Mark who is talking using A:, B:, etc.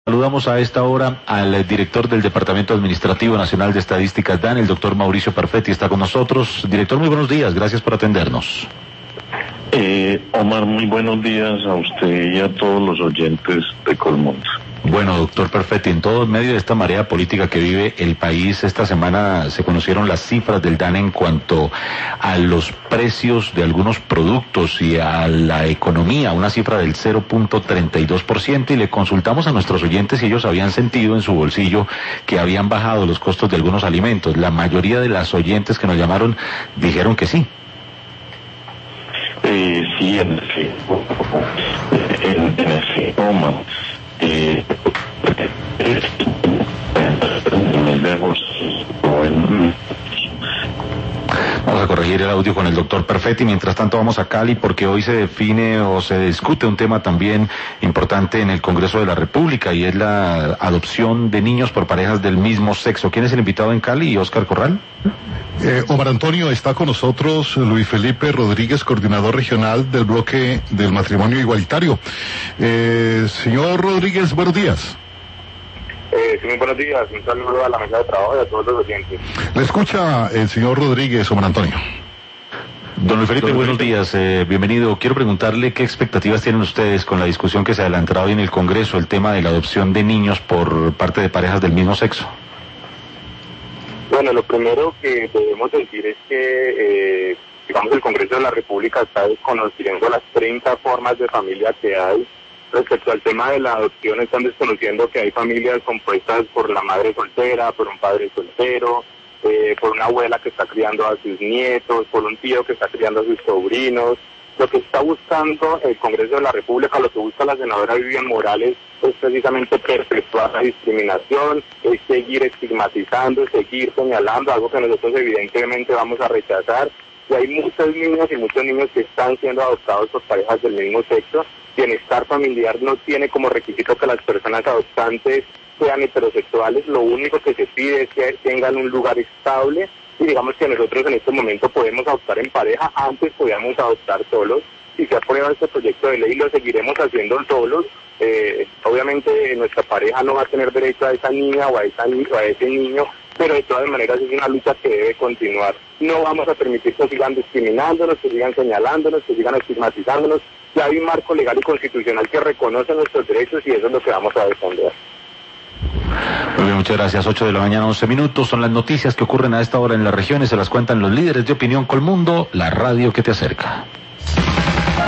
A: Saludamos a esta hora al director del Departamento Administrativo Nacional de Estadísticas, DANE, el doctor Mauricio Perfetti, está con nosotros. Director, muy buenos días, gracias por atendernos.
B: Omar, muy buenos días a usted y a todos los oyentes de Colmundo.
A: Bueno, doctor Perfetti, en todo medio de esta marea política que vive el país, esta semana se conocieron las cifras del DANE en cuanto a los precios de algunos productos y a la economía, una cifra del 0.32%, y le consultamos a nuestros oyentes si ellos habían sentido en su bolsillo que habían bajado los costos de algunos alimentos. La mayoría de las oyentes que nos llamaron dijeron que sí.
B: Sí, en efecto, Omar.
A: Vamos a corregir el audio con el doctor Perfetti. Mientras tanto vamos a Cali, porque hoy se define o se discute un tema también importante en el Congreso de la República, y es la adopción de niños por parejas del mismo sexo. ¿Quién es el invitado en Cali? ¿Oscar Corral?
C: Omar Antonio, está con nosotros Luis Felipe Rodríguez, coordinador regional del bloque del matrimonio igualitario. Señor Rodríguez, buenos días.
D: Sí, muy buenos días, un saludo a la mesa de trabajo y a todos los oyentes.
C: Le escucha el señor Rodríguez, Omar Antonio.
A: Don Luis Felipe, buenos días, bienvenido. Quiero preguntarle qué expectativas tienen ustedes con la discusión que se adelantará hoy en el Congreso, el tema de la adopción de niños por parte de parejas del mismo sexo.
D: Bueno, lo primero que debemos decir es que, digamos, el Congreso de la República está desconociendo las 30 formas de familia que hay. Respecto al tema de la adopción, están desconociendo que hay familias compuestas por la madre soltera, por un padre soltero, por una abuela que está criando a sus nietos, por un tío que está criando a sus sobrinos. Lo que está buscando el Congreso de la República, lo que busca la senadora Vivian Morales, es precisamente perpetuar la discriminación, es seguir estigmatizando, seguir señalando, algo que nosotros evidentemente vamos a rechazar. Y hay muchos niños y muchos niños que están siendo adoptados por parejas del mismo sexo. Bienestar familiar no tiene como requisito que las personas adoptantes sean heterosexuales, lo único que se pide es que tengan un lugar estable, y digamos que nosotros en este momento podemos adoptar en pareja, antes podíamos adoptar solos. Si se aprueba este proyecto de ley, lo seguiremos haciendo solos. Obviamente nuestra pareja no va a tener derecho a esa niña o a ese niño, pero de todas maneras es una lucha que debe continuar. No vamos a permitir que sigan discriminándonos, que sigan señalándonos, que sigan estigmatizándonos. Ya hay un marco legal y constitucional que reconoce nuestros derechos, y eso es lo que vamos a defender.
A: Muy bien, muchas gracias. 8:11 a.m. Son las noticias que ocurren a esta hora en las regiones. Se las cuentan los líderes de opinión Colmundo, la radio que te acerca.